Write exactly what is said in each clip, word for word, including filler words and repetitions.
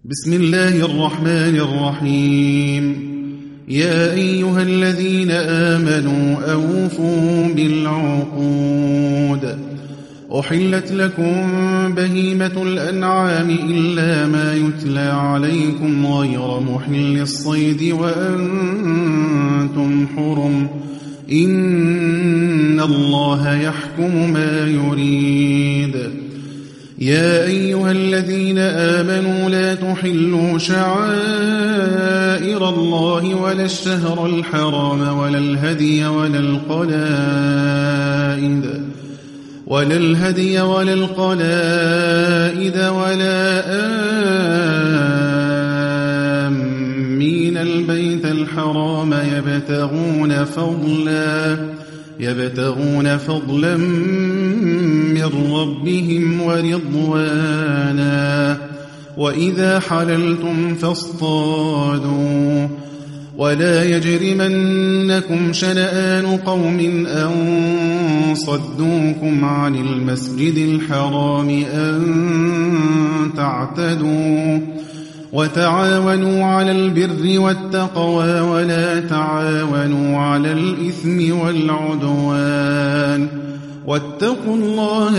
بسم الله الرحمن الرحيم. يا أيها الذين آمنوا أوفوا بالعقود. أحلت لكم بهيمة الأنعام إلا ما يتلى عليكم غير محل الصيد وأنتم حرم. إن الله يحكم ما يريد. يا أيها الذين آمنوا لا تحلوا شعائر الله ولا الشهر الحرام ولا الهدي ولا القلائد ولا الهدي ولا القلائد ولا آمين البيت الحرام يبتغون فضلا يبتغون فضلا من ربهم ورضوانا. وإذا حللتم فاصطادوا ولا يجرمنكم شنآن قوم أن صدوكم عن المسجد الحرام أن تعتدوا. وتعاونوا على البر والتقوى ولا تعاونوا على الإثم والعدوان. واتقوا الله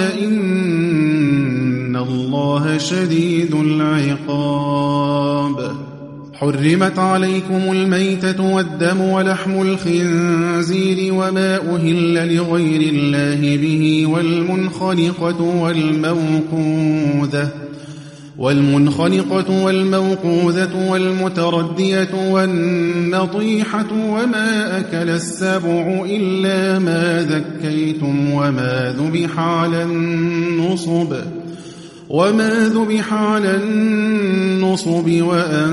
إن الله شديد العقاب. حرمت عليكم الميتة والدم ولحم الخنزير وما أهل لغير الله به والمنخنقة والموقوذة والمنخنقة والموقوذة والمتردية والنطيحة وما أكل السبع إلا ما ذكيتم وما ذبح على النصب وما ذبح على النصب وأن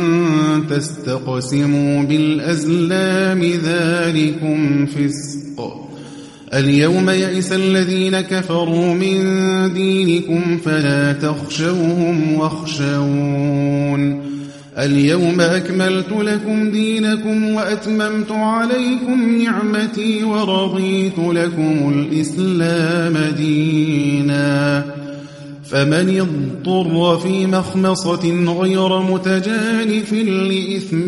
تستقسموا بالأزلام ذلكم فسق. اليوم يئس الذين كفروا من دينكم فلا تخشوهم واخشون. اليوم أكملت لكم دينكم وأتممت عليكم نعمتي ورضيت لكم الإسلام دينا. فمن يضطر في مخمصة غير متجانف لإثم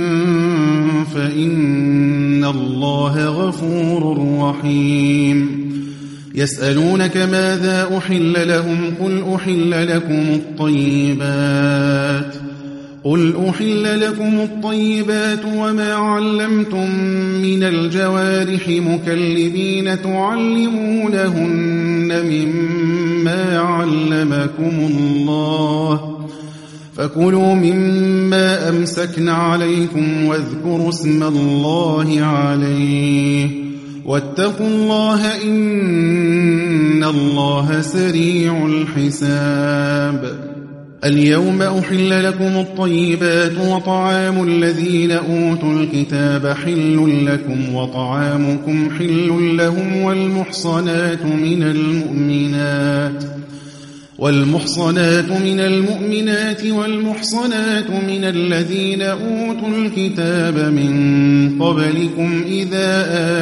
فإن الله غفور رحيم. يسألونك ماذا أحل لهم قل أحل لكم الطيبات قل أحل لكم الطيبات وما علمتم من الجوارح مكلبين تعلمونهن مما علمكم الله فكلوا مما أمسكن عليكم واذكروا اسم الله عليه واتقوا الله إن الله سريع الحساب. اليوم أحل لكم الطيبات وطعام الذين أوتوا الكتاب حل لكم وطعامكم حل لهم والمحصنات من المؤمنات والمحصنات من المؤمنات والمحصنات من الذين أوتوا الكتاب من قبلكم إذا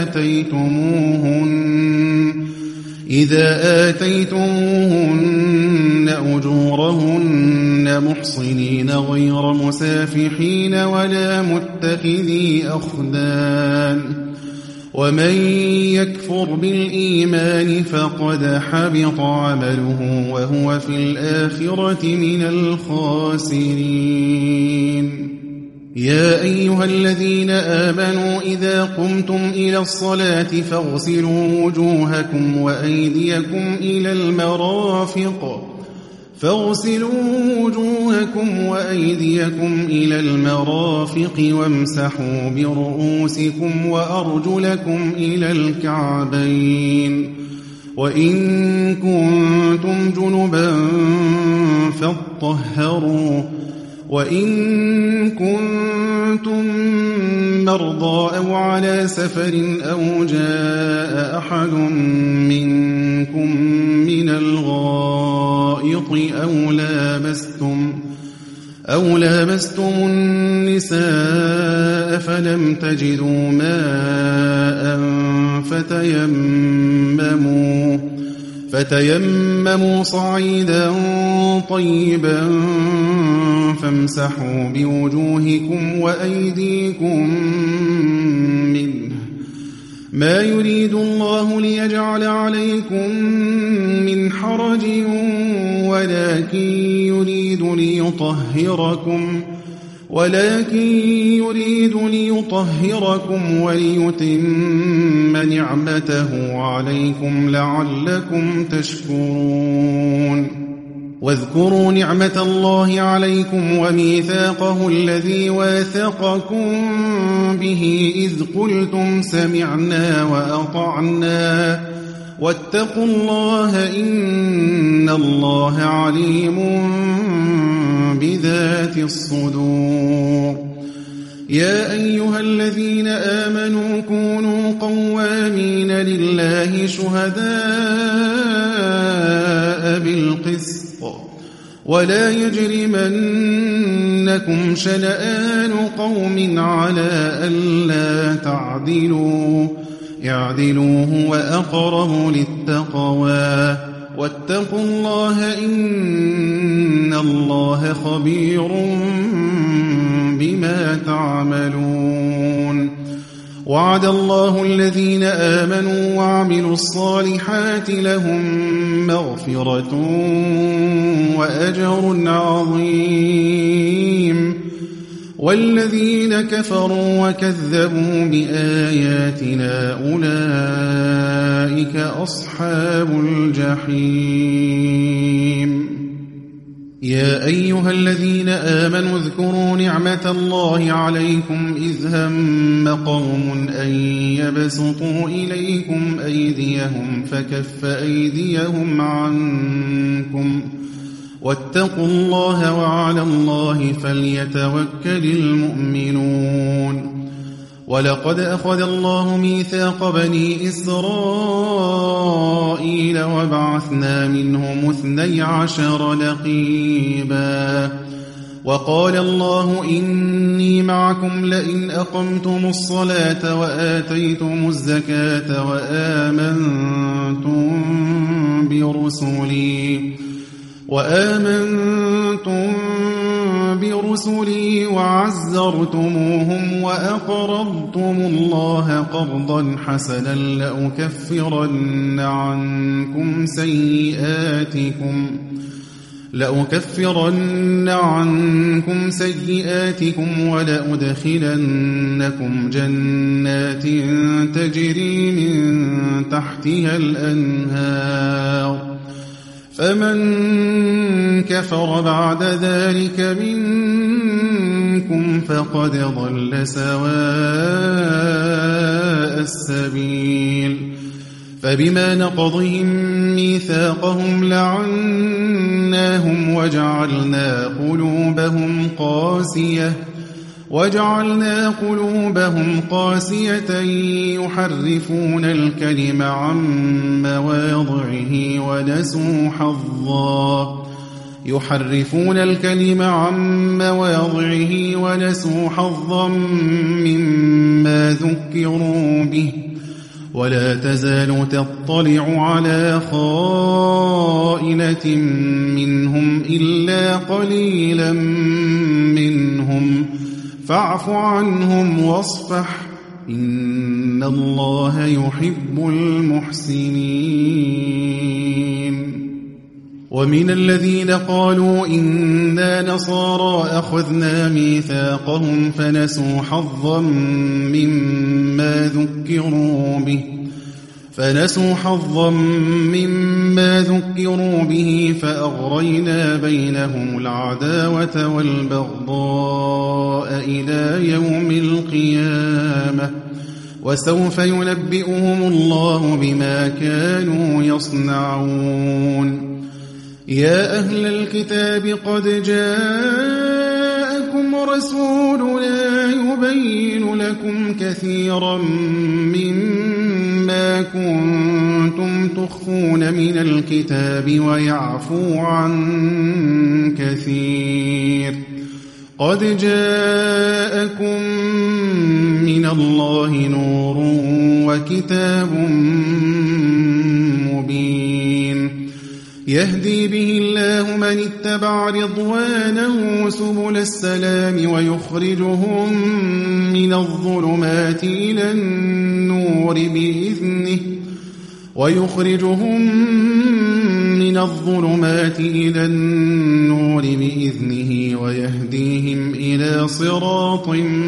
آتيتموهن إذا آتيتموهن أجورهن محصنين غير مسافحين ولا متخذي أخدان. ومن يكفر بالإيمان فقد حبط عمله وهو في الآخرة من الخاسرين. يا أيها الذين آمنوا إذا قمتم إلى الصلاة فاغسلوا وجوهكم وأيديكم إلى المرافق فاغسلوا وجوهكم وأيديكم إلى المرافق وامسحوا برؤوسكم وأرجلكم إلى الكعبين. وإن كنتم جنبا فاطهروا وإن كنتم مرضى أو على سفر أو جاء أحد منكم من الغائط أو لامستم أو لامستم النساء فلم تجدوا ماء فتيمموا فتيمموا صعيدا طيبا فامسحوا بوجوهكم وأيديكم منه ما يريد الله ليجعل عليكم من حرج ولكن يريد ليطهركم ولكن يريد ليطهركم وليتم نعمته عليكم لعلكم تشكرون واذكروا نعمة الله عليكم وميثاقه الذي واثقكم به إذ قلتم سمعنا وأطعنا واتقوا الله إن الله عليم بذات الصدور يا أيها الذين آمنوا كونوا قوامين لله شهداء بالقسط ولا يجرمنكم شنآن قوم على ألا تعدلوا اعدلوا هو أقرب للتقوى واتقوا الله إن الله خبير بما تعملون وعد الله الذين آمنوا وعملوا الصالحات لهم مغفرة وأجر عظيم والذين كفروا وكذبوا بآياتنا أولئك أصحاب الجحيم يا أيها الذين آمنوا اذكروا نعمة الله عليكم إذ هم قوم أن يبسطوا إليكم أيديهم فكف أيديهم عنكم واتقوا الله وعلى الله فليتوكل المؤمنون ولقد أخذ الله ميثاق بني إسرائيل وبعثنا منهم اثني عشر نقيبا وقال الله إني معكم لئن أقمتم الصلاة وآتيتم الزكاة وآمنتم برسلي وآمنتم برسلي وعزرتموهم وأقرضتم الله قرضا حسنا لأكفرن عنكم سيئاتكم لأكفرن عنكم سيئاتكم ولأدخلنكم جنات تجري من تحتها الأنهار فمن كفر بعد ذلك منكم فقد ضل سواء السبيل فبما نقضهم ميثاقهم لعناهم وجعلنا قلوبهم قاسية وجعلنا قلوبهم قاسية يحرفون الكلم عن مواضعه ونسوا حظا يحرفون الكلم عن مواضعه ونسوا حظا مما ذكروا به ولا تزال تطلع على خائنة منهم إلا قليلا منهم فاعف عنهم واصفح إن الله يحب المحسنين ومن الذين قالوا إنا نصارى أخذنا ميثاقهم فنسوا حظا مما ذكروا به فنسوا حظا مما ذكروا به فأغرينا بينهم العداوة والبغضاء إلى يوم القيامة وسوف ينبئهم الله بما كانوا يصنعون يا أهل الكتاب قد جاءكم رسولنا يبين لكم كثيرا مما كنتم تخفون من الكتاب ويعفو عن كثير قد جاءكم من الله نور وكتاب مبين يهدي به الله من اتبع رضوانه سبل السلام ويخرجهم من الظلمات إلى النور بإذنه ويخرجهم من الظلمات إلى النور بإذنه ويهديهم إلى صراط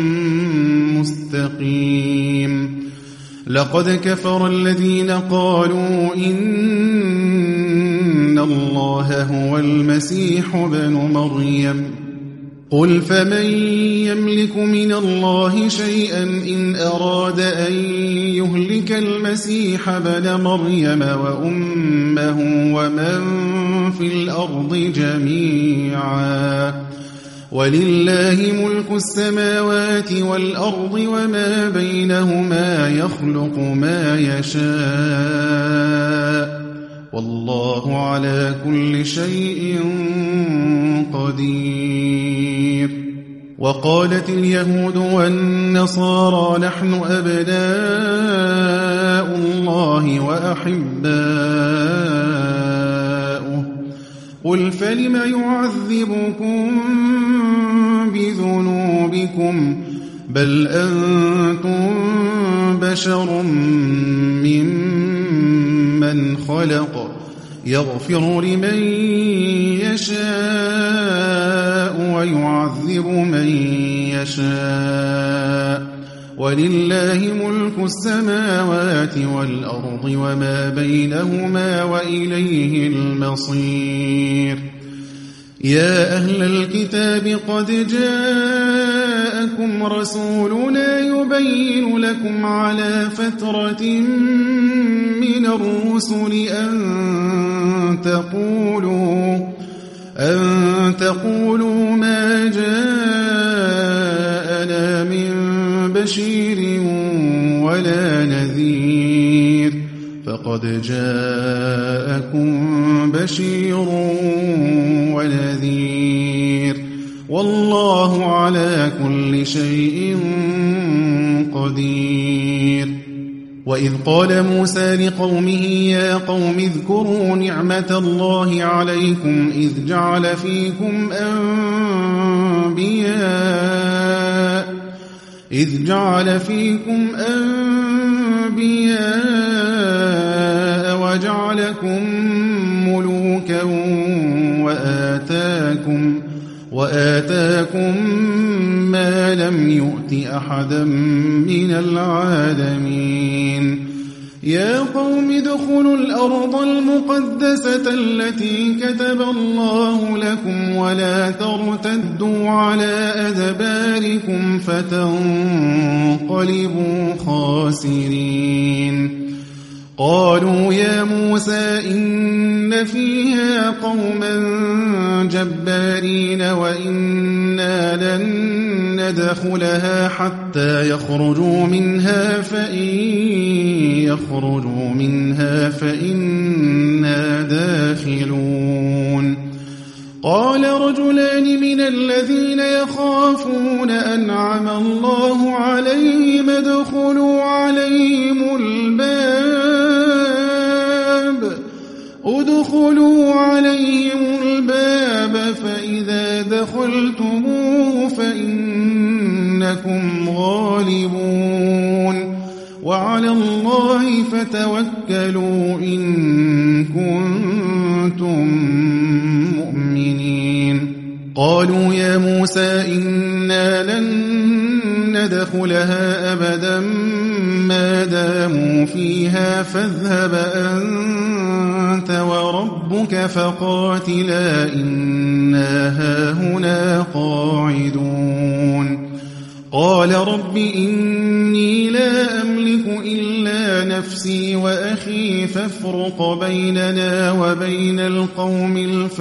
مستقيم. لقد كفر الذين قالوا إن الله هو المسيح ابن مريم قل فمن يملك من الله شيئا إن أراد أن يهلك المسيح ابن مريم وأمه ومن في الأرض جميعا ولله ملك السماوات والأرض وما بينهما يخلق ما يشاء والله على كل شيء قدير. وقالت اليهود والنصارى نحن أبناء الله وأحباؤه قل فلم يعذبكم بذنوبكم بل أنتم بشر ممن خلق يغفر لمن يشاء ويعذب من يشاء ولله ملك السماوات والأرض وما بينهما وإليه المصير. يا أهل الكتاب قد جاءكم رسولنا يبين لكم على فترة من الرسل أن تقولوا أن تقولوا ما جاءنا من بشير ولا نذير فقد جاءكم بشير ونذير والله على كل شيء قدير. وإذ قال موسى لقومه يا قوم اذكروا نعمة الله عليكم إذ جعل فيكم أنبياء إذ جعل فيكم أنبياء وجعلكم ملوكا وآتاكم وآتاكم ما لم يؤت أحدا من العالمين. يا قوم ادخلوا الأرض المقدسة التي كتب الله لكم ولا ترتدوا على أدباركم فتنقلبوا خاسرين. قالوا يا موسى إن فيها قوما جبارين وإنا لن ندخلها حتى يخرجوا منها فإن يخرجوا منها فإنا داخلون. قال رجلان من الذين يخافون أنعم الله عليهم ادخلوا عليهم الباب ادخلوا عليهم الباب فإذا دخلتموه فإنكم غالبون وعلى الله فتوكلوا إن كنتم مؤمنين. قالوا يا موسى إنا لن ندخلها أبدا ما داموا فيها فاذهب أنت وربك فقاتلا إنا هاهنا قاعدون. قال رب إني لا أملك إلا نفسي وأخي فافرق بيننا وبين القوم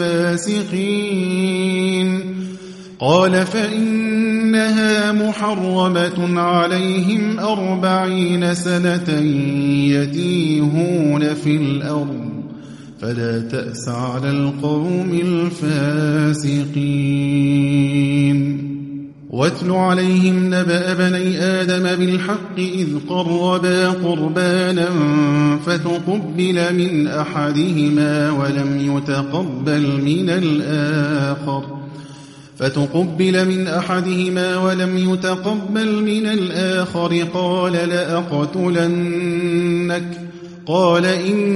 الفاسقين. قال فإنها محرمة عليهم أربعين سنة يتيهون في الأرض فلا تأس على القوم الفاسقين. واتل عليهم نبأ بني آدم بالحق إذ قربا قربانا فتقبل من أحدهما ولم يتقبل من الآخر فتقبل من أحدهما ولم يتقبل من الآخر قال لأقتلنك قال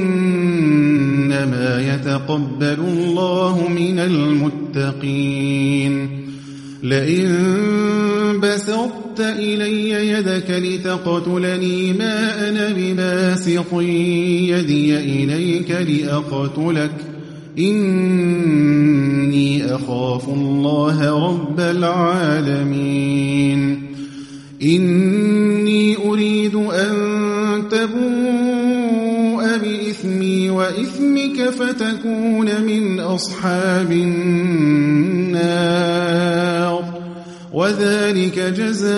إنما يتقبل الله من المتقين لئن بسطت إلي يدك لتقتلني ما أنا بباسط يدي إليك لأقتلك إني أخاف الله رب العالمين إني أريد أن تبوء بإثمي وإثمك فتكون من أصحاب النار وذلك جزاء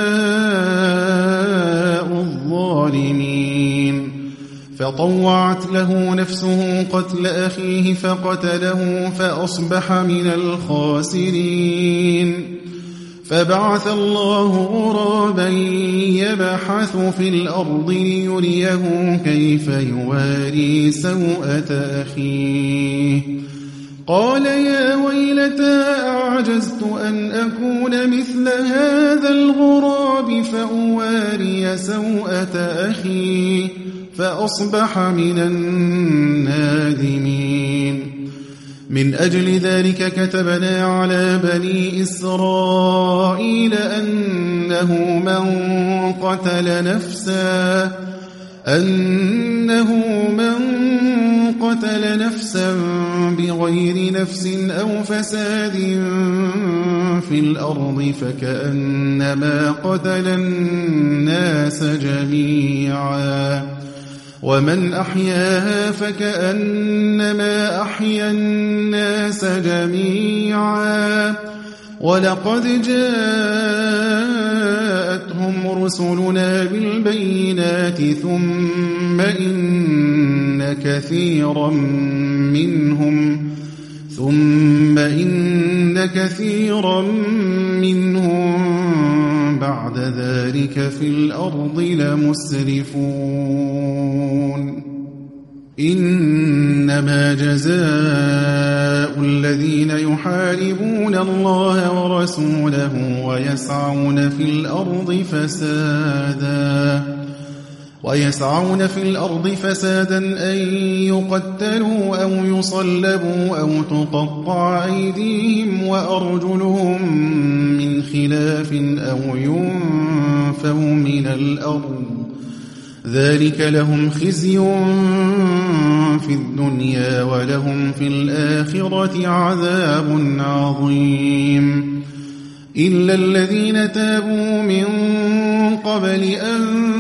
الظالمين فطوعت له نفسه قتل أخيه فقتله فأصبح من الخاسرين فبعث الله غرابا يبحث في الأرض ليريه كيف يواري سوءة أخيه قال يا ويلتى أعجزت أن أكون مثل هذا الغراب فأواري سوءة أخي فأصبح من النادمين من أجل ذلك كتبنا على بني إسرائيل أنه من قتل نفسا أنه من قتل نفسا بغير نفس أو فساد في الأرض فكأنما قتل الناس جميعا ومن أحياها فكأنما أحيا الناس جميعا ولقد جاءتهم رسلنا بالبينات ثم إن كثيرا منهم ثم إن كثيرا منهم بعد ذلك في الأرض لمسرفون إنما جزاء الذين يحاربون الله ورسوله ويسعون في الأرض فسادا ويسعون في الأرض فسادا أن يقتلوا أو يصلبوا أو تقطع أيديهم وأرجلهم من خلاف أو ينفوا من الأرض ذلك لهم خزي في الدنيا ولهم في الآخرة عذاب عظيم إلا الذين تابوا من قبل أن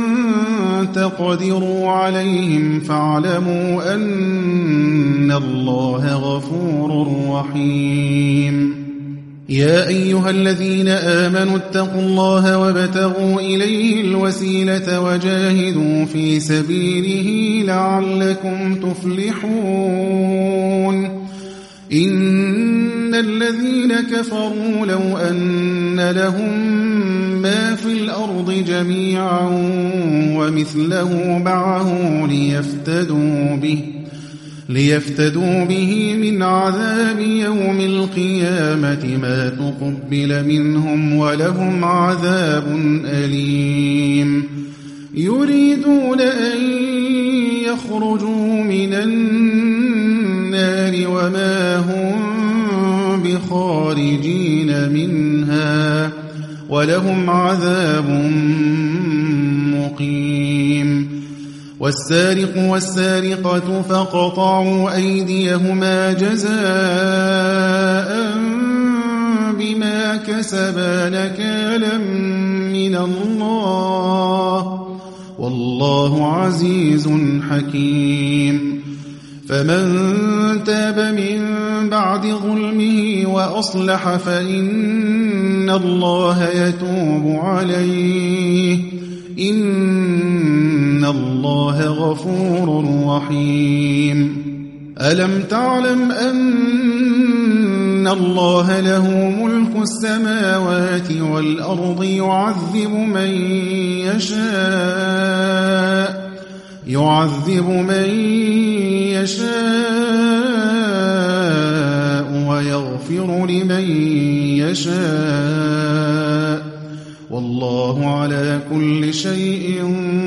تقدروا عليهم فاعلموا أن الله غفور رحيم يا أيها الذين آمنوا اتقوا الله وابتغوا إليه الوسيلة وجاهدوا في سبيله لعلكم تفلحون إن الذين كفروا لو أن لهم ما في الأرض جميعا ومثله معه ليفتدوا به ليفتدوا به من عذاب يوم القيامة ما تقبل منهم ولهم عذاب أليم يريدون أن يخرجوا من النار وما هم بخارجين منها ولهم عذاب مقيم والسارق والسارقة فقطعوا أيديهما جزاء بما كسبا نكالا من الله والله عزيز حكيم فمن تاب من بعد ظلمه وأصلح فإن الله يتوب عليه إن الله غفور رحيم ألم تعلم أن إن الله له ملك السماوات والأرض يعذب من يشاء يعذب من يشاء ويغفر لمن يشاء والله على كل شيء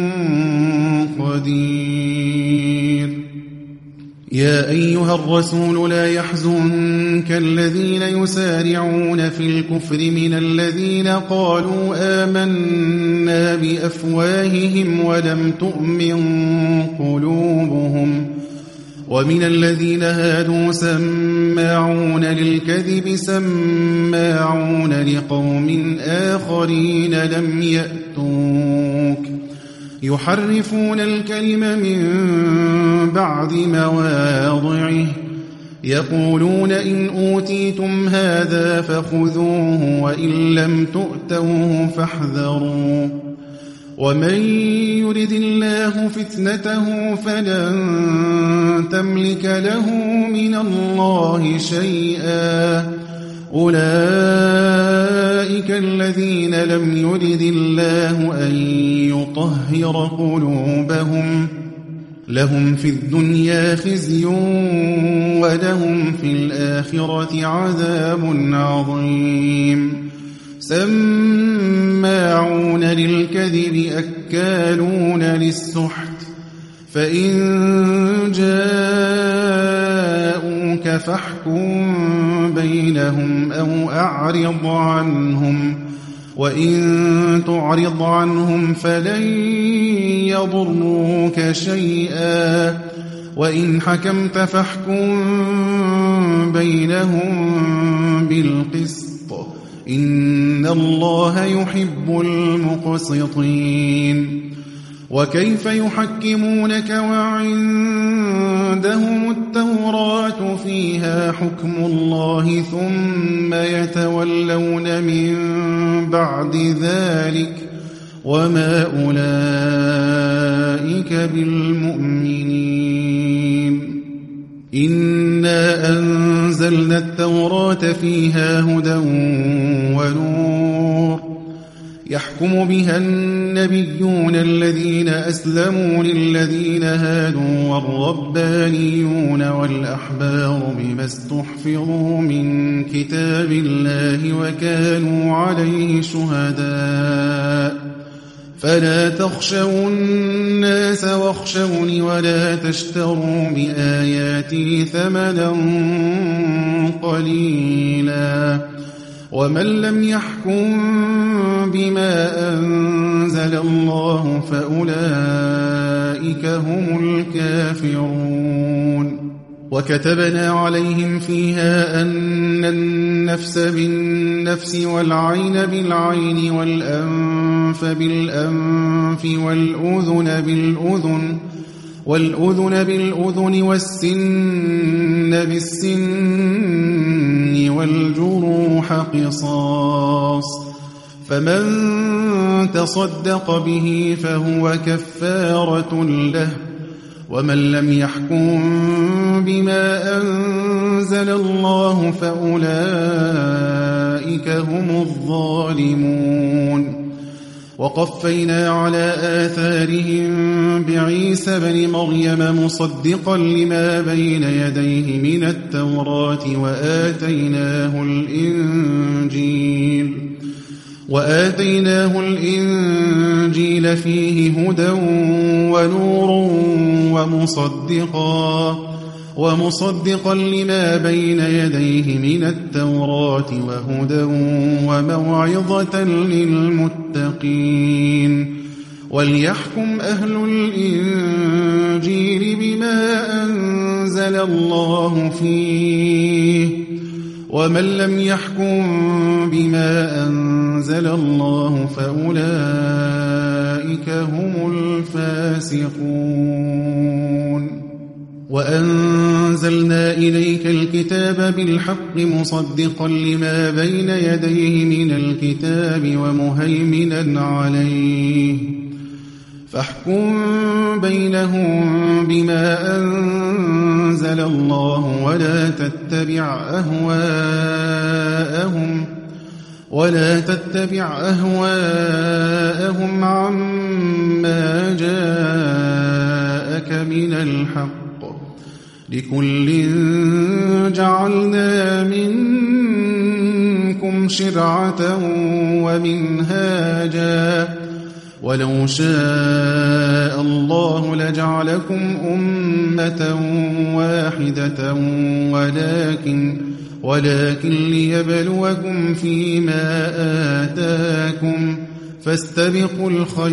قدير. يا أيها الرسول لا يحزنك الذين يسارعون في الكفر من الذين قالوا آمنا بأفواههم ولم تؤمن قلوبهم ومن الذين هادوا سماعون للكذب سماعون لقوم آخرين لم يأتوك يحرفون الكلم من بعد مواضعه يقولون إن أوتيتم هذا فخذوه وإن لم تؤتوه فاحذروا ومن يرد الله فتنته فلن تملك له من الله شيئا أولئك الذين لم يرد الله أن يطهر قلوبهم لهم في الدنيا خزي ولهم في الآخرة عذاب عظيم. سماعون للكذب أكالون للسحت فإن جاءوك فاحكم بينهم أو أعرض عنهم وإن تعرض عنهم فلن يضروك شيئا وإن حكمت فاحكم بينهم بالقسط إن الله يحب المقسطين. وكيف يحكمونك وعندهم التوراة فيها حكم الله ثم يتولون من بعد ذلك وما أولئك بالمؤمنين. إنا أنزلنا التوراة فيها هدى ونور يحكم بها النبيون الذين أسلموا للذين هادوا والربانيون والأحبار بما استحفظوا من كتاب الله وكانوا عليه شهداء فلا تخشوا الناس واخشوني ولا تشتروا بآياتي ثمنا قليلا ومن لم يحكم بما أنزل الله فأولئك هم الكافرون. وكتبنا عليهم فيها أن النفس بالنفس والعين بالعين والأنف بالأنف والأذن بالأذن والأذن بالأذن والسن بالسن والجروح قصاص فمن تصدق به فهو كفارة له ومن لم يحكم بما أنزل الله فأولئك هم الظالمون. وقفينا على آثارهم بعيسى بن مريم مصدقا لما بين يديه من التوراة وآتيناه الإنجيل وآتيناه الإنجيل فيه هدى ونور ومصدقا ومصدقا لما بين يديه من التوراة وهدى وموعظة للمتقين. وليحكم أهل الإنجيل بما أنزل الله فيه ومن لم يحكم بما أنزل الله فأولئك هم الفاسقون. وأنزلنا إليك الكتاب بالحق مصدقا لما بين يديه من الكتاب ومهيمنا عليه فاحكم بينهم بما أنزل الله ولا تتبع أهواءهم ولا تتبع أهواءهم عما جاءك من الحق لكل جعلنا منكم شرعة ومنهاجا ولو شاء الله لجعلكم أمة واحدة ولكن ولكن ليبلوكم فيما آتاكم فاستبقوا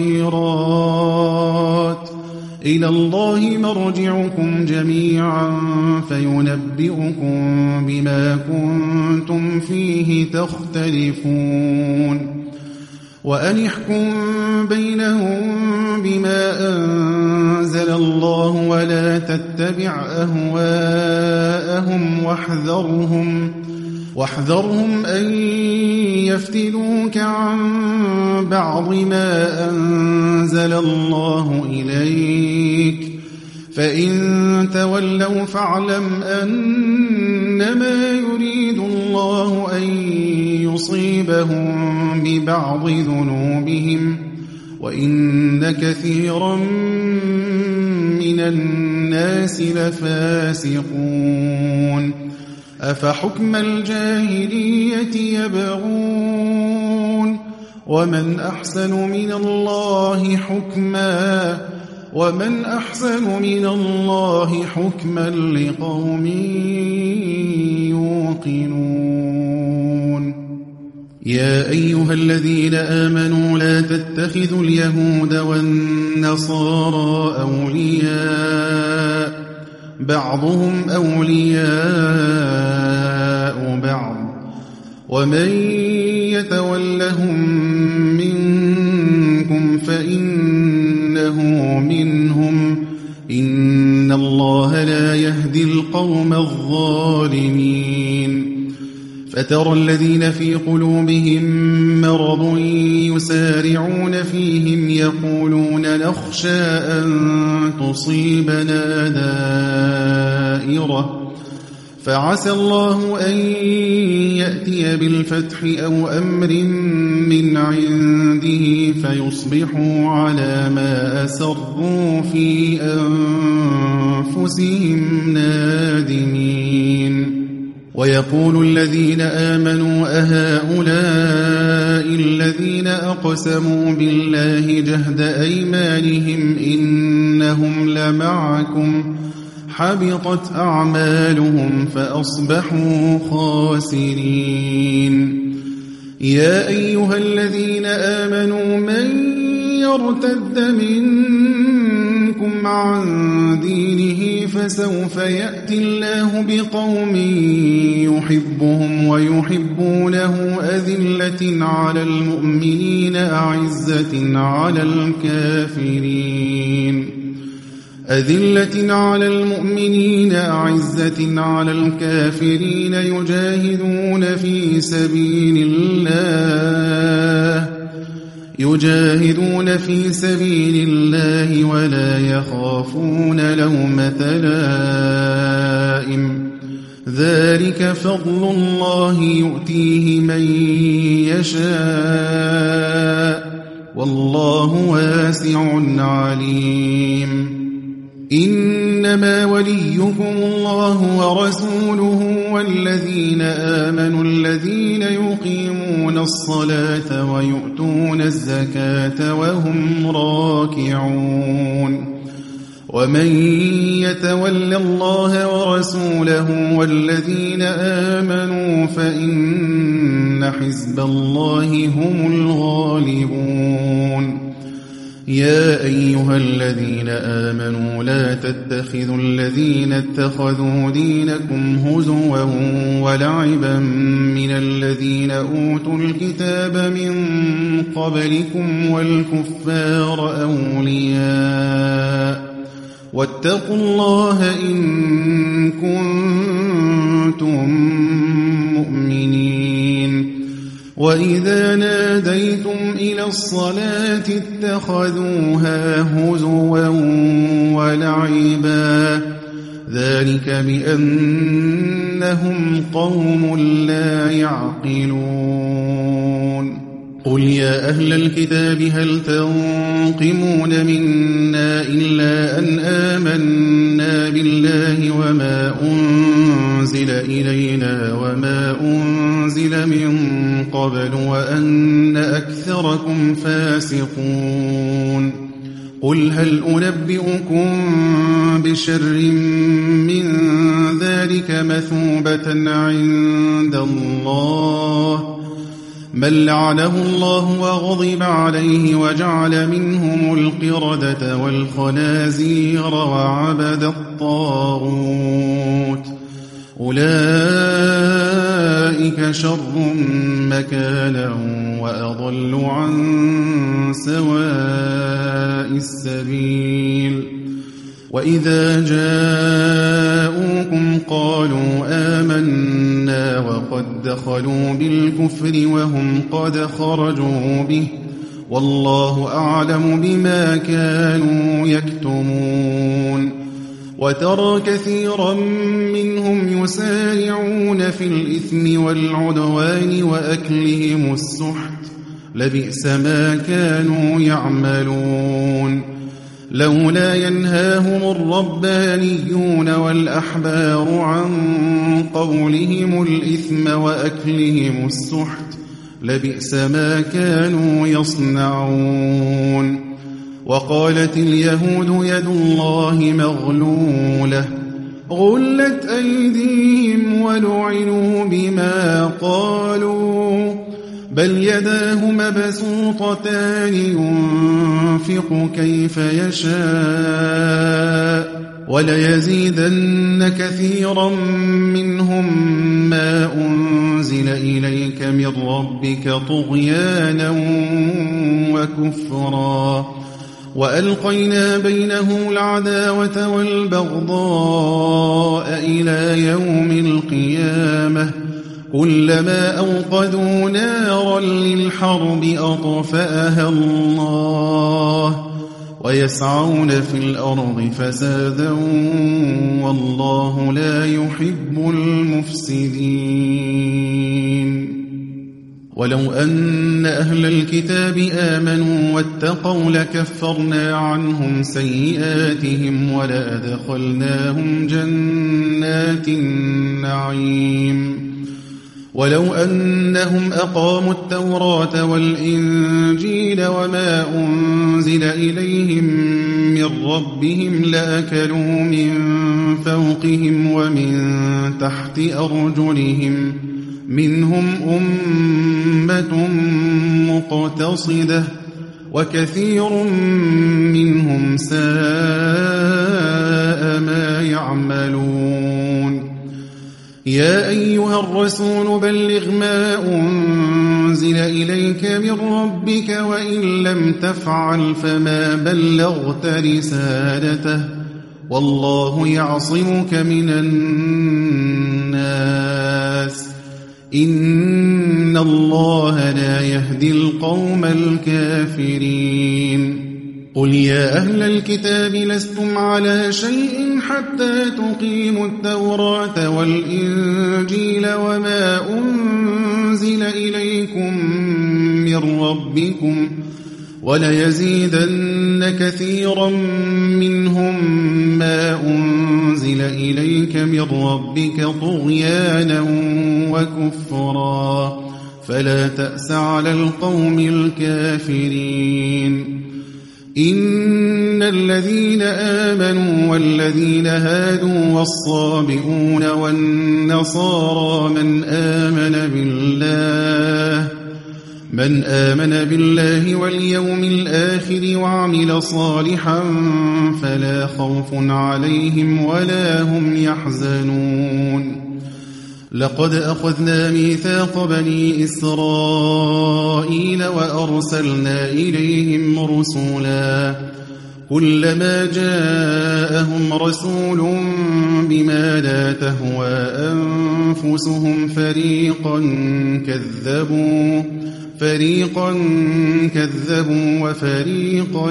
الخيرات إلى الله مرجعكم جميعا فينبئكم بما كنتم فيه تختلفون وأن احكم بينهم بما أنزل الله ولا تتبع أهواءهم واحذرهم واحذرهم أن يفتنوك عن بعض ما أنزل الله إليك فإن تولوا فاعلم أنما يريد الله أن يصيبهم ببعض ذنوبهم وإن كثيرا من الناس لفاسقون أفحكم الجاهلية يبغون ومن أحسن من الله حكما ومن أحسن من الله حكما لقوم يوقنون يا أيها الذين آمنوا لا تتخذوا اليهود والنصارى أولياء بعضهم أولياء بعض ومن يتولهم منكم فإنه منهم إن الله لا يهدي القوم الظالمين فترى الذين في قلوبهم مرض يسارعون فيهم يقولون نخشى أن تصيبنا دائرة فعسى الله أن يأتي بالفتح أو أمر من عنده فيصبحوا على ما أسروا في أنفسهم نادمين ويقول الذين آمنوا أهؤلاء الذين أقسموا بالله جهد أيمانهم إنهم لمعكم حبطت أعمالهم فأصبحوا خاسرين يا أيها الذين آمنوا من يرتد منكم عن دينه فسوف يأتي الله بقوم يحبهم ويحبونه أذلة على المؤمنين أعزة على الكافرين أذلة على المؤمنين أعزة على الكافرين يجاهدون في سبيل الله يجاهدون في سبيل الله ولا يخافون لومة لائم ذلك فضل الله يؤتيه من يشاء والله واسع عليم إنما وليكم الله ورسوله والذين آمنوا الذين يقيمون الصلاة ويؤتون الزكاة وهم راكعون ومن يتول الله ورسوله والذين آمنوا فإن حزب الله هم الغالبون يا أيها الذين آمنوا لا تتخذوا الذين اتخذوا دينكم هزوا ولعبا من الذين أوتوا الكتاب من قبلكم والكفار أولياء واتقوا الله إن كنتم مؤمنين وإذا ناديتم إلى الصلاة اتخذوها هزوا ولعبا ذلك بأنهم قوم لا يعقلون قل يا أهل الكتاب هل تنقمون منا إلا أن آمنا بالله وما أنزل إلينا وما أنزل من قبل وأن أكثركم فاسقون قل هل أنبئكم بشر من ذلك مثوبة عند الله من لعنه الله وغضب عليه وجعل منهم القردة والخنازير وعبد الطاغوت أولئك شر مكانا وأضل عن سواء السبيل وإذا جاءوكم قالوا آمنا وقد دخلوا بالكفر وهم قد خرجوا به والله أعلم بما كانوا يكتمون وترى كثيرا منهم يسارعون في الإثم والعدوان وأكلهم السحت لبئس ما كانوا يعملون لولا ينهاهم الربانيون والأحبار عن قولهم الإثم وأكلهم السحت لبئس ما كانوا يصنعون وقالت اليهود يد الله مغلولة غلت أيديهم ولعنوا بما قالوا بل يداه مبسوطتان ينفق كيف يشاء وليزيدن كثيرا منهم ما أنزل إليك من ربك طغيانا وكفرا وألقينا بينهم العداوة والبغضاء إلى يوم القيامة كلما أوقدوا نارا للحرب أطفأها الله ويسعون في الأرض فسادا والله لا يحب المفسدين ولو أن أهل الكتاب آمنوا واتقوا لكفرنا عنهم سيئاتهم ولأدخلناهم جنات النعيم ولو أنهم أقاموا التوراة والإنجيل وما أنزل إليهم من ربهم لأكلوا من فوقهم ومن تحت أرجلهم منهم أمة مقتصدة وكثير منهم ساء ما يعملون يا أيها الرسول بلغ ما أنزل إليك من ربك وإن لم تفعل فما بلغت رسالته والله يعصمك من الناس إن الله لا يهدي القوم الكافرين قل يا أهل الكتاب لستم على شيء حتى تقيموا التوراة والإنجيل وما أنزل إليكم من ربكم وليزيدن كثيرا منهم ما أنزل إليك من ربك طغيانا وكفرا فلا تأس على القوم الكافرين إن الذين آمنوا والذين هادوا والصابئون والنصارى من آمن بالله من آمن بالله واليوم الآخر وعمل صالحا فلا خوف عليهم ولا هم يحزنون لقد أخذنا ميثاق بني إسرائيل وأرسلنا إليهم رسلا كلما جاءهم رسول بما لا تهوى أنفسهم فريقا كذبوا فريقا كذبوا وفريقا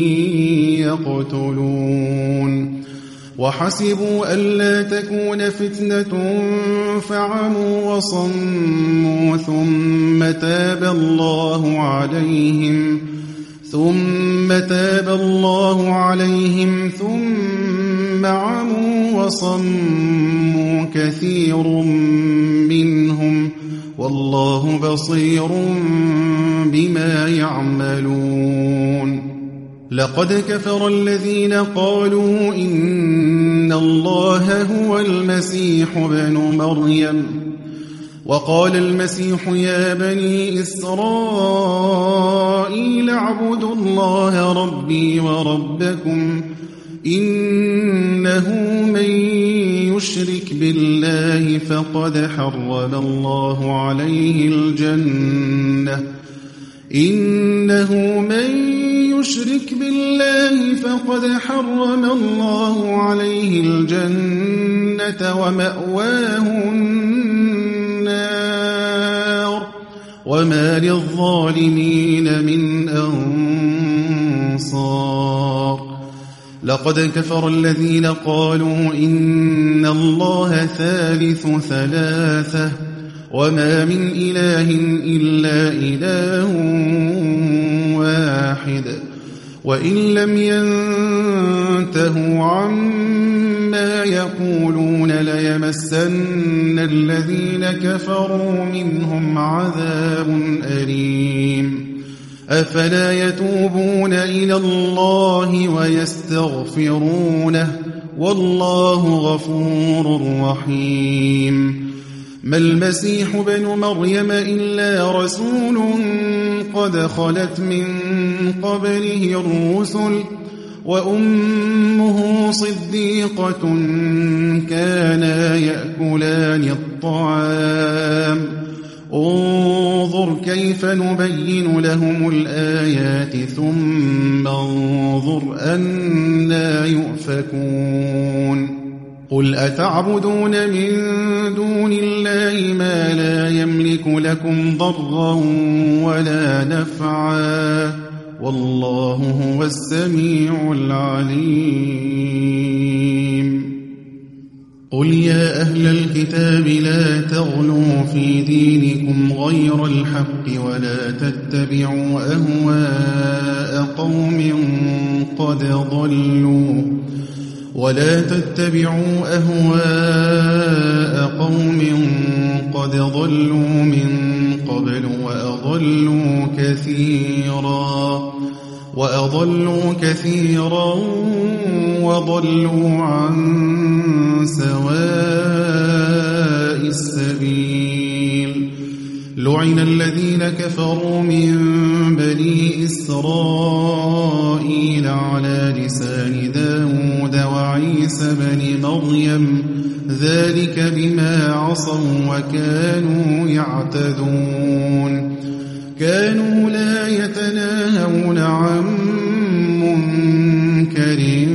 يقتلون وحسبوا ألا تكون فتنة فعموا وصموا ثم تاب الله عليهم ثم تاب الله عليهم ثم عموا وصموا كثير منهم والله بصير بما يعملون لقد كفر الذين قالوا إن الله هو المسيح ابن مريم وقال المسيح يا بني إسرائيل اعبدوا الله ربي وربكم إنه من يشرك بالله فقد حرم الله عليه الجنة إنه من يشرك بالله فقد حرم الله عليه الجنة ومأواه النار وما للظالمين من أنصار لقد كفر الذين قالوا إن الله ثالث ثلاثة وما من إله إلا إله واحد وإن لم ينتهوا عما يقولون ليمسن الذين كفروا منهم عذاب أليم أفلا يتوبون إلى الله ويستغفرونه والله غفور رحيم ما المسيح ابن مريم إلا رسول قد خلت من قبله الرسل وأمه صديقة كانا يأكلان الطعام انظر كيف نبين لهم الآيات ثم انظر أنى يؤفكون قل أتعبدون من دون الله ما لا يملك لكم ضرا ولا نفعا والله هو السميع العليم قل يا أهل الكتاب لا تغلوا في دينكم غير الحق ولا تتبعوا أهواء قوم قد ضلوا ولا تتبعوا أهواء قوم قد ضلوا من قبل وأضلوا كثيرا وأضلوا كثيرا وضلوا عن سواء السبيل لعن الذين كفروا من بني إسرائيل على لسان داود وعيسى بن مريم ذلك بما عصوا وكانوا يعتدون كانوا لا يتناهون عن منكر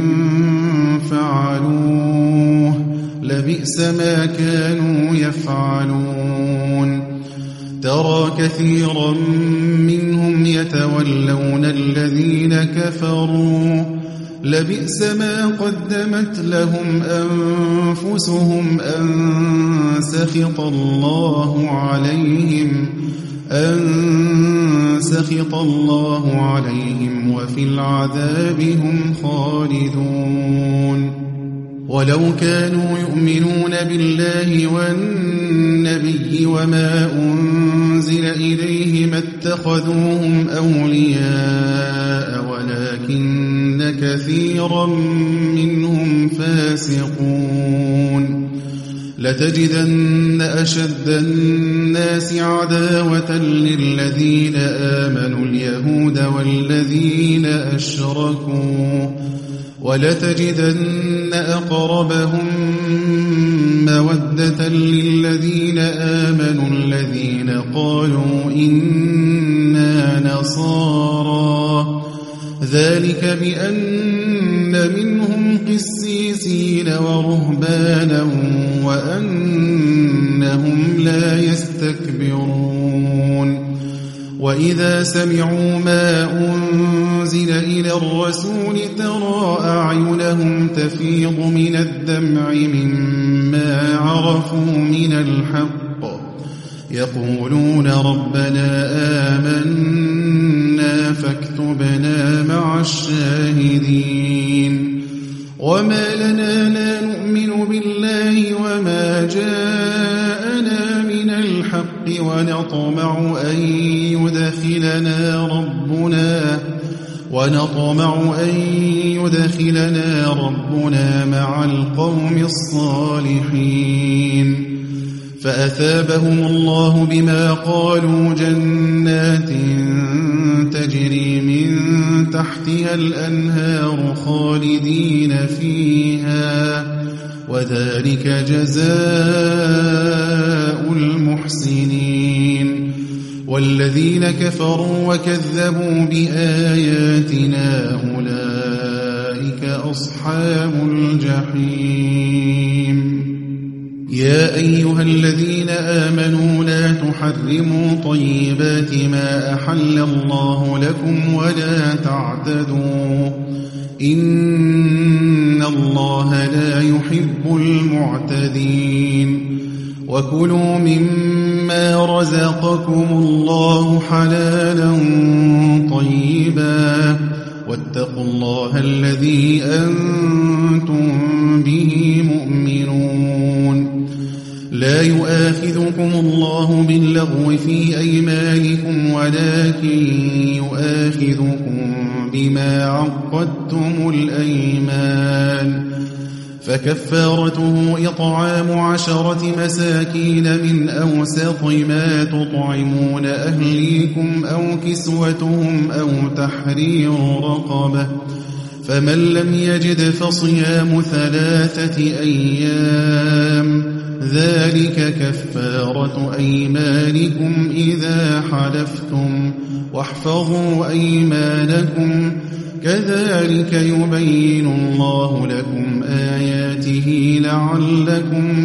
فعلوه لبئس ما كانوا يفعلون ترى كثيرا منهم يتولون الذين كفروا لبئس ما قدمت لهم أنفسهم أن سخط الله عليهم أن سخط الله عليهم وفي العذاب هم خالدون ولو كانوا يؤمنون بالله والنبي وما أنزل إليه ما اتخذوهم أولياء ولكن كثيرا منهم فاسقون لتجدن أشد الناس عداوة للذين آمنوا اليهود والذين أشركوا ولتجدن أقربهم مودة للذين آمنوا الذين قالوا إنا نصارى ذلك بأن منهم قسيسين ورهبانا وأنهم لا يستكبرون وإذا سمعوا ما أنزل إلى الرسول ترى أعينهم تفيض من الدمع مما عرفوا من الحق يقولون ربنا آمنا فاكتبنا مع الشاهدين وما لنا لا نؤمن بالله وما جاءنا من الحق ونطمع أن يدخلنا ربنا ونطمع أن يدخلنا ربنا مع القوم الصالحين فأثابهم الله بما قالوا جنات تجري من تحتها الأنهار خالدين فيها وذلك جزاء المحسنين والذين كفروا وكذبوا بآياتنا أولئك أصحاب الجحيم يا أيها الذين آمنوا لا تحرموا طيبات ما أحل الله لكم ولا تعتدوا إن الله لا يحب المعتدين وكلوا مما رزقكم الله حلالا طيبا واتقوا الله الذي أنتم به مؤمنون لا يؤاخذكم الله باللغو في أيمانكم ولكن يؤاخذكم بما عقدتم الأيمان فكفارته إطعام عشرة مساكين من أوسط ما تطعمون أهليكم أو كسوتهم أو تحرير رقبة فمن لم يجد فصيام ثلاثة أيام ذلك كفارة أيمانكم إذا حلفتم واحفظوا أيمانكم كذلك يبين الله لكم آياته لعلكم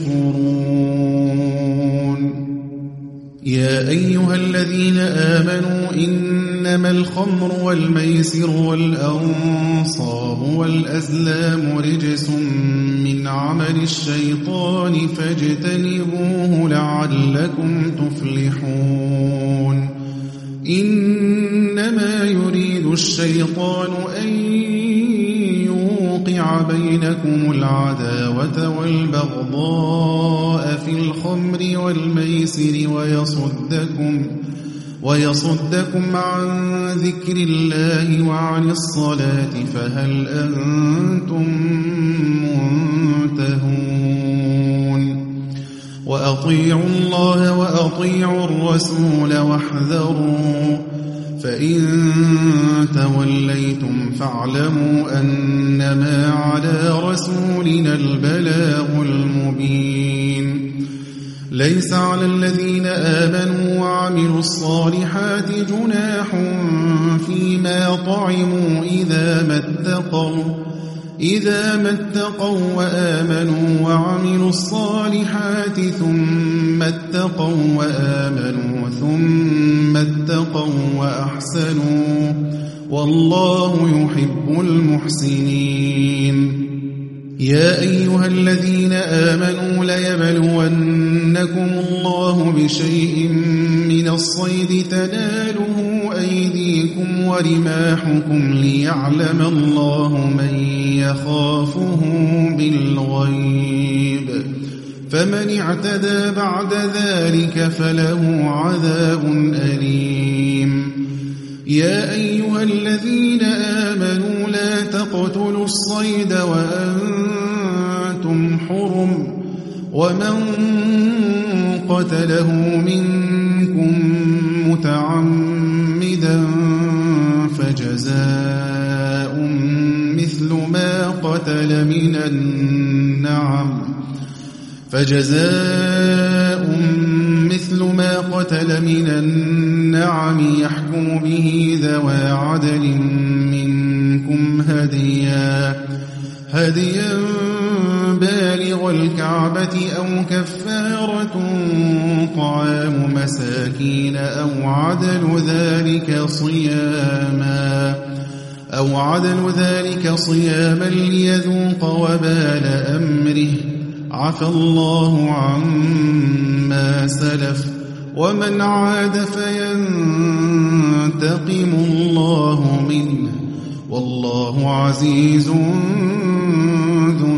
تشكرون يا أيها الذين آمنوا إنما الخمر والميسر والأنصاب والأزلام رجس من عمل الشيطان فاجتنبوه لعلكم تفلحون إنما يريد الشيطان أن يوقع بينكم العداوة والبغضاء في الخمر والميسر ويصدكم ويصدكم عن ذكر الله وعن الصلاة فهل أنتم منتهون وأطيعوا الله وأطيعوا الرسول واحذروا فإن توليتم فاعلموا أنما على رسولنا البلاغ المبين ليس على الذين آمنوا وعملوا الصالحات جناح فيما طعموا إذا ما اتقوا إذا ما اتقوا وآمنوا وعملوا الصالحات ثم اتقوا وآمنوا ثم اتقوا وأحسنوا والله يحب المحسنين يا أيها الذين آمنوا ليبلونكم الله بشيء من الصيد تناله أيديكم ورماحكم ليعلم الله من يخافه بالغيب فمن اعتدى بعد ذلك فله عذاب أليم يا أيها الذين آمنوا لا تقتلوا الصيد وأنتم حرم ومن قتله منكم متعمدا فجزاء مثل ما قتل من النعم فجزاء مثل ما السابقة لمن النعم يحكم به ذوى عدل منكم هديا هديا بالغ الكعبة أو كفارة طعام مساكين أو عدل ذلك صياما أو عدل ذلك صياما ليذوق وبال أمره عفى الله عما سلف ومن عاد فينتقم الله منه والله عزيز ذو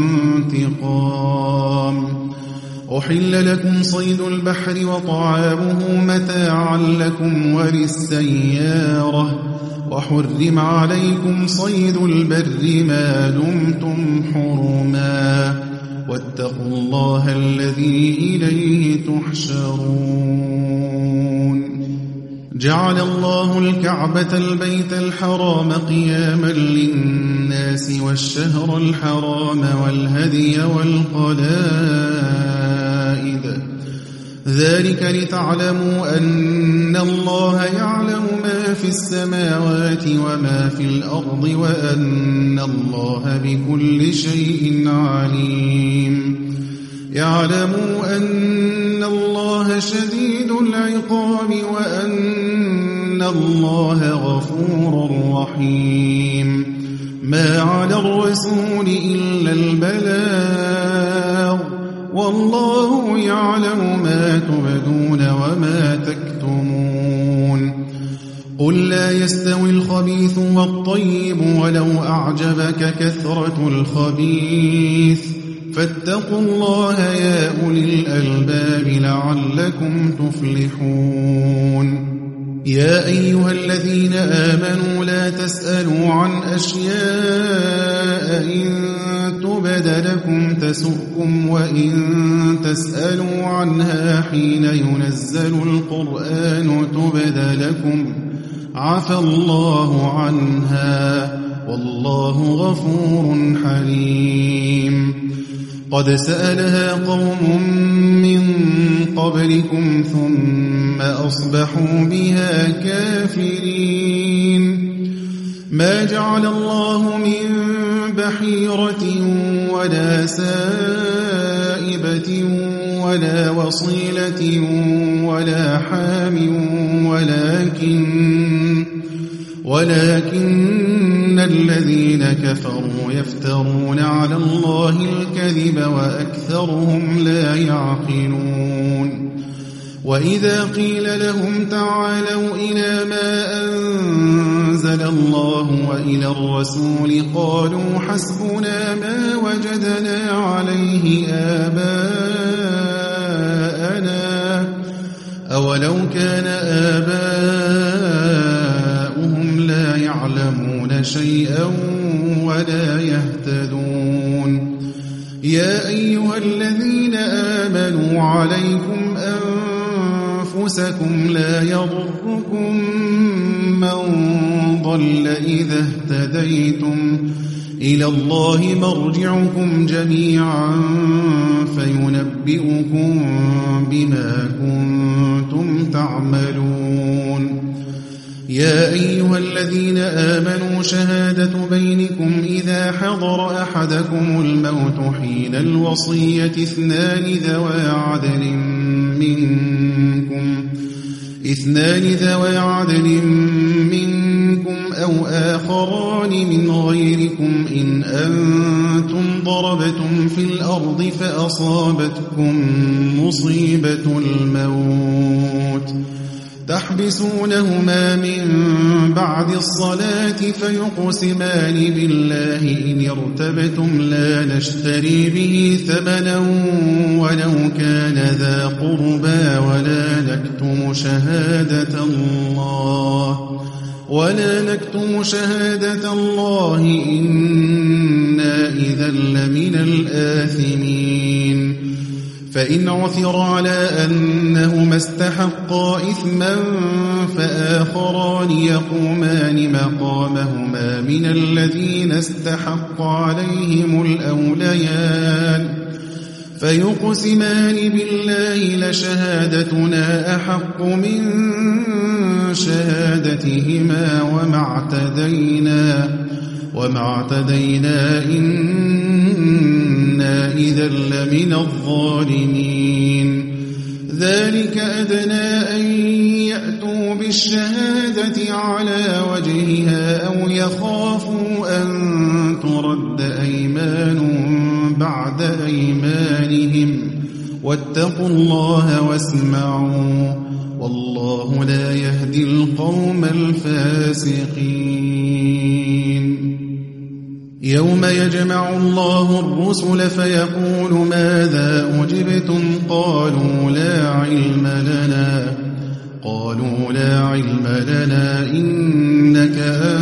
انتقام. أحل لكم صيد البحر وطعامه متاعا لكم وللسيارة وحرم عليكم صيد البر ما دمتم حرما واتقوا الله الذي إليه تحشرون. جعل الله الكعبة البيت الحرام قياما للناس والشهر الحرام والهدي والقلائد ذلك لتعلموا أن الله يعلم ما في السماوات وما في الأرض وأن الله بكل شيء عليم. يعلموا أن الله شديد العقاب وأن الله غفور رحيم. ما على الرسول إلا البلاغ والله يعلم ما تبدون وما تكتمون. قل لا يستوي الخبيث والطيب ولو أعجبك كثرة الخبيث فاتقوا الله يا أولي الألباب لعلكم تفلحون. يا أيها الذين آمنوا لا تسألوا عن أشياء إن تبد لكم تسؤكم وإن تسألوا عنها حين ينزل القرآن تبد لكم عفى الله عنها والله غفور حليم. قد سألها قوم من قبلكم ثم أصبحوا بها كافرين. ما جعل الله من بحيرة ولا سائبة ولا وصيلة ولا حام ولكن ولكن الذين كفروا يفترون على الله الكذب وأكثرهم لا يعقلون. وإذا قيل لهم تعالوا إلى ما أنزل الله وإلى الرسول قالوا حسبنا ما وجدنا عليه آباءنا أولو كان آباؤهم لا يعلمون شيئا ولا يهتدون. يا أيها الذين آمنوا عليكم أنفسكم لا يضركم من ضل إذا اهتديتم إلى الله مرجعكم جميعا فينبئكم بما كنتم تعملون. يا أيها الذين آمنوا شهادة بينكم إذا حضر أحدكم الموت حين الوصية اثنان ذوى عدل منكم اثنان ذوى عدل منكم أو آخران من غيركم إن أنتم ضربتم في الأرض فأصابتكم مصيبة الموت تحبسونهما من بعد الصلاة فيقسمان بالله إن ارتبتم لا نشتري به ثمنا ولو كان ذا قربى ولا نكتم شهادة الله ولا نكتم شهادة الله إنا إذا لمن الآثمين. فإن عثر على أنهما استحقا إثما فآخران يقومان مقامهما من الذين استحق عليهم الأوليان فيقسمان بالله لشهادتنا أحق من شهادتهما وما اعتدينا وما اعتدينا إنا إذا لمن الظالمين ذلك أدنى أن يأتوا بالشهادة على وجهها أو يخافوا أن ترد أيمان بعد أيمانهم واتقوا الله واسمعوا والله لا يهدي القوم الفاسقين يوم يجمع الله الرسل فيقول ماذا أجبتم قالوا لا علم لنا قالوا لا علم لنا إنك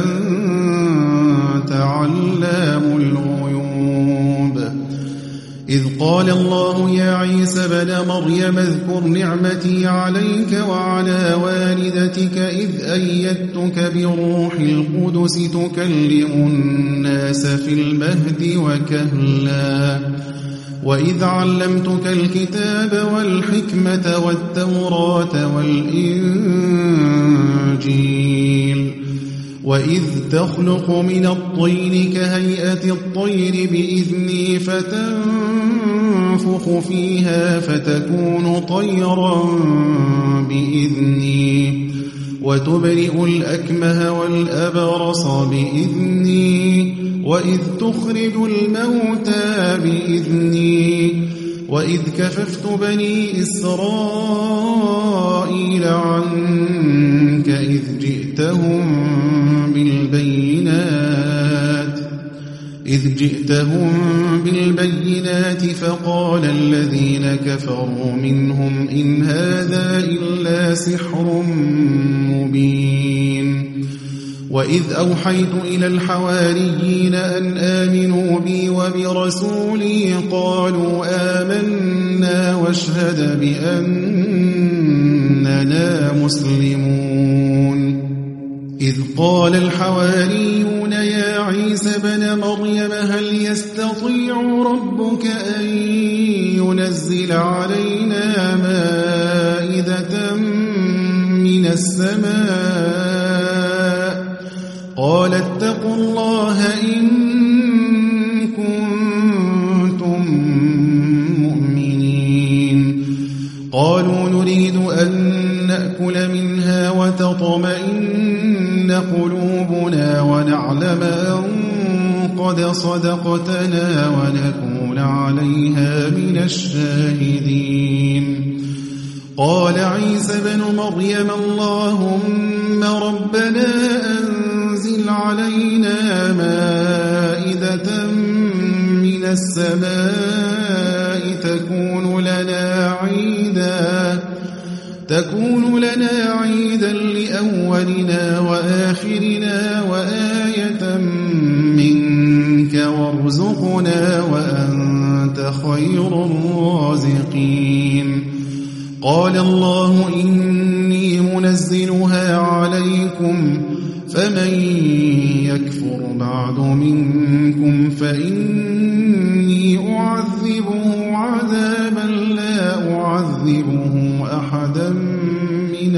أنت علام الغيوب إذ قال الله يا عيسى بن مريم اذكر نعمتي عليك وعلى والدتك إذ أيدتك بروح القدس تكلم الناس في المهد وكهلا وإذ علمتك الكتاب والحكمة والتوراة والإنجيل وإذ تخلق من الطين كهيئة الطير بإذني فتنفخ فيها فتكون طيرا بإذني وتبرئ الأكمه والأبرص بإذني وإذ تخرج الموتى بإذني وإذ كففت بني إسرائيل عنك إذ جئتهم بالبينات إذ جئتهم بالبينات فقال الذين كفروا منهم إن هذا إلا سحر مبين وإذ أوحيت إلى الحواريين أن آمنوا بي وبرسولي قالوا آمنا واشهد بأننا مسلمون إذ قال الحواريون يا عيسى بن مريم هل يستطيع ربك أن ينزل علينا مائدة من السماء قال اتقوا الله إن كنتم مؤمنين قالوا نريد أن نأكل منها وتطمئن قلوبنا ونعلم أن قد صدقتنا ونكون عليها من الشاهدين قال عيسى بن مريم اللهم ربنا أنزل علينا مائدة من السماء تكون لنا عيدا تكون لنا عيدا لأولنا وآخرنا وآية منك وارزقنا وأنت خير الرازقين قال الله إني منزلها عليكم فمن يكفر بعد منكم فإني أعذبه عذابا لا أعذبه أحدا من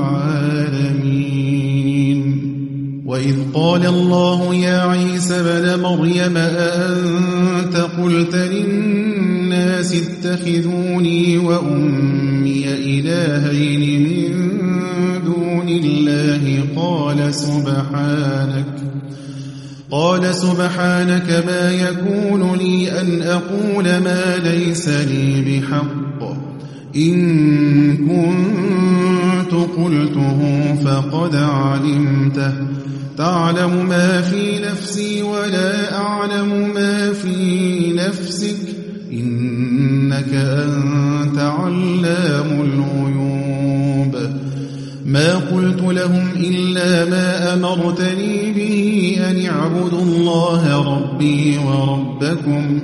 العالمين وإذ قال الله يا عيسى بن مريم أأنت قلت للناس اتخذوني وأمي إلهين من دون الله قال سبحانك قال سبحانك ما يكون لي أن أقول ما ليس لي بحق إن كنت قلته فقد علمته تعلم ما في نفسي ولا أعلم ما في نفسك إنك أنت علام الغيوب ما قلت لهم إلا ما أمرتني به أن اعبدوا الله ربي وربكم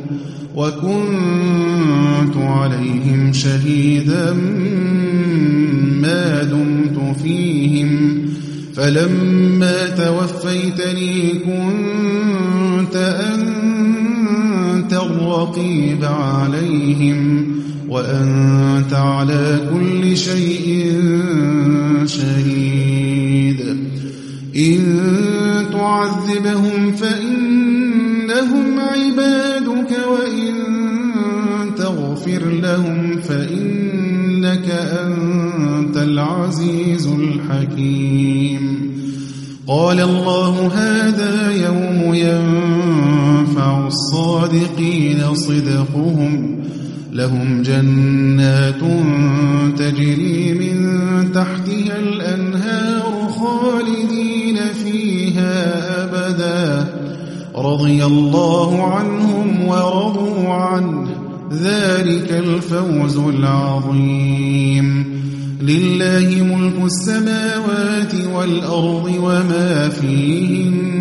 وكنت عليهم شهيدا ما دمت فيهم فلما توفيتني كنت أنت الرقيب عليهم وأنت على كل شيء شهيد إن تعذبهم فإنهم عبادك وإن تغفر لهم فإنك أنت العزيز الحكيم قال الله هذا يوم ينفع الصادقين صدقهم لهم جنات تجري من تحتها الأنهار خالدين فيها أبدا رضي الله عنهم ورضوا عنه ذلك الفوز العظيم لله ملك السماوات والأرض وما فيهن